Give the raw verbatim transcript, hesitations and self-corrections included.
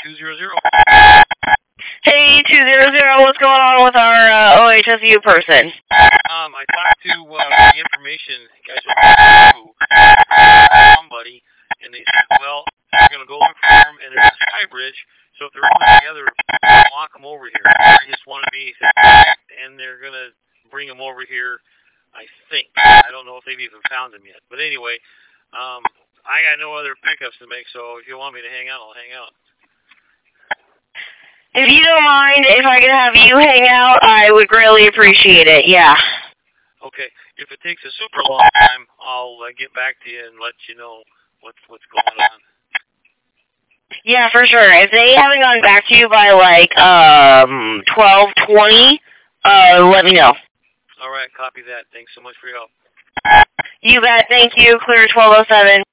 two zero zero. Hey, two zero zero, what's going on with our uh, O H S U person? Um, I talked to uh, the information guys over somebody, and they said, well, they're going to go look for him, and there's a sky bridge, so if they're all together, walk them over here. They just wanted me, and they're going to bring him over here, I think. I don't know if they've even found him yet. But anyway, um, I got no other pickups to make, so if you want me to hang out, I'll hang out. If you don't mind, if I can have you hang out, I would greatly appreciate it, yeah. Okay. If it takes a super long time, I'll uh, get back to you and let you know what's, what's going on. Yeah, for sure. If they haven't gotten back to you by, like, um, twelve twenty, uh, let me know. All right, copy that. Thanks so much for your help. You bet. Thank you. Clear twelve oh seven.